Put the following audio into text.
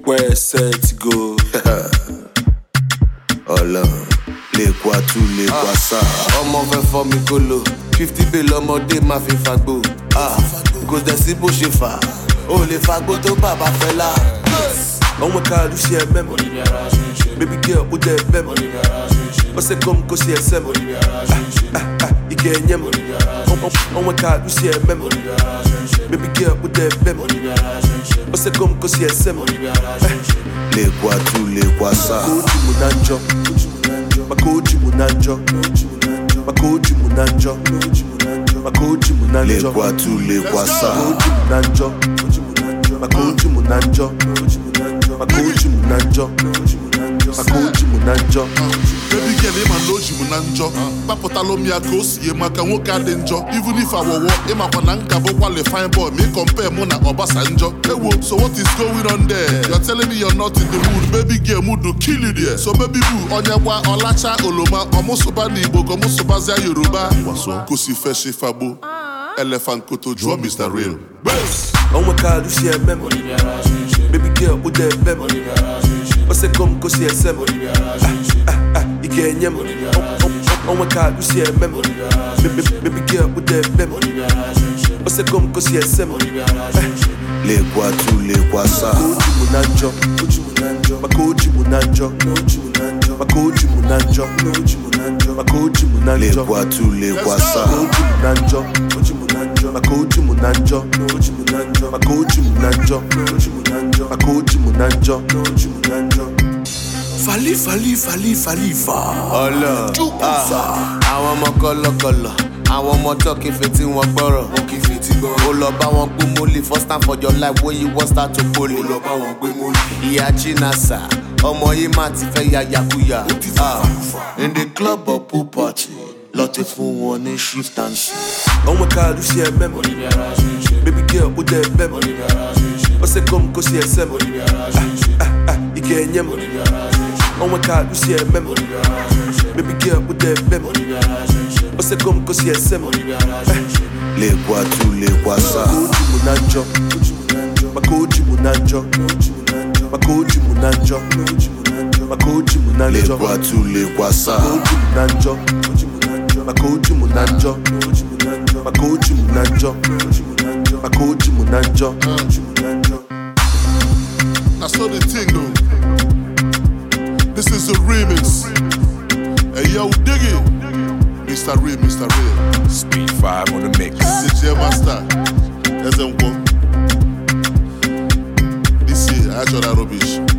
Where set go? Ọlọ́run lè kwa tú lè kwa sá. Ọmọ fẹ́ fọ́ mi kóló 50 bill ọmọdé máa fi fagbó. Kò dẹ̀ sí bó ṣe fà ó lè fagbó tó bàbá fẹ́ là. Ọmọ kàlù ṣe ẹ mẹ́mọ̀ baby girl ó dẹ̀ bẹ́ẹ̀ mọ̀ ó ṣe kó kó ṣe ẹsẹ̀ mọ̀ ike ẹ̀yẹ́ mọ̀ ọmọ kàlù ṣe ẹ mẹ́mọ̀ baby girl ó dẹ̀ bẹ́ẹ̀ mọ̀ ó ṣe kó kó ṣe ẹsẹ̀ mọ̀ lè kwa tú lè kwa sá. Makoji munanjo, makoji munanjo, makoji munanjo, makoji munanjo. Lè kwa tú lè kwa sá. Makoji munanjo, makoji munanjo, makoji munanjo, makoji munanjo. Baby girl, ịma na o ji m na njọ kpapụtala m ya ka o sie maka nwoke adị njọ. Even if awọwọ ịmakwa na nka bụkwa le fine boy ma ị compare mụ na Obasanjo. Ewo, so what is going on there? You're telling me you're not in the mood. Baby girl, mood to kill you there. So baby boo, onye gwa ọlacha oloma ọmụsụba n'Igbo ka ọmụsụbazia Yoruba. Kosi feshi fabo elephant koto jụọ Mr. Real. Onwe kàlù ṣe ẹ mẹ́mọ̀ baby girl ó dẹ̀ bẹ́ẹ̀ mọ̀ ó ṣe kó kó ṣe ẹsẹ̀ mọ̀ ike ẹ̀yẹ́ mọ̀ ọmọ kàlù ṣe ẹ mẹ́mọ̀ baby girl ó dẹ̀ bẹ́ẹ̀ mọ̀ ó ṣe kó kó ṣe ẹsẹ̀ mọ̀ lè kwa tú lè kwa sá. Makoji munanjo, makoji munanjo, makoji munanjo, lè kwa tú lè kwa sá. makoji munanjo, makoji munanjo, makoji munanjo, makoji munanjo. Fali fa. Ọlọ́run Àwọn ọmọ kọlọkọlọ, àwọn ọmọ tó kì í fetí wọn gbọ́rọ̀. Ó lọ bá wọn gbé mólì first time for your life when you wan start to poli. Ó lọ bá wọn gbé mólì. Ìyá Chinasa, ọmọ yìí máa ti fẹ́ ya yakuya. In the club or pool party, lọ́tí fún wọn ní shift and shit. Ọmọ kàlù ṣe ẹ mẹ́mọ̀, baby girl ó dẹ̀ bẹ́ẹ̀ mọ̀. Ó ṣe kó kó ṣe ẹsẹ̀ mọ̀, ike ẹ̀yẹ́ mọ̀. Ọmọ kàlù ṣe ẹ mẹ́mọ̀, baby girl ó dẹ̀ bẹ́ẹ̀ mọ̀. Ó ṣe kó kó ṣe ẹsẹ̀ mọ̀. lè kwa tú lè kwa sá. Makoji munanjo, makoji munanjo, makoji munanjo, lè kwa tú lè kwa sá. makoji munanjo, makoji munanjo, makoji munanjo. That's not the thing though. This is a remix. Hey yo, dig it. Mr. Real, Mr. Real. Speed 5 on the mix. This is J Master. There's a one. This is actual rubbish.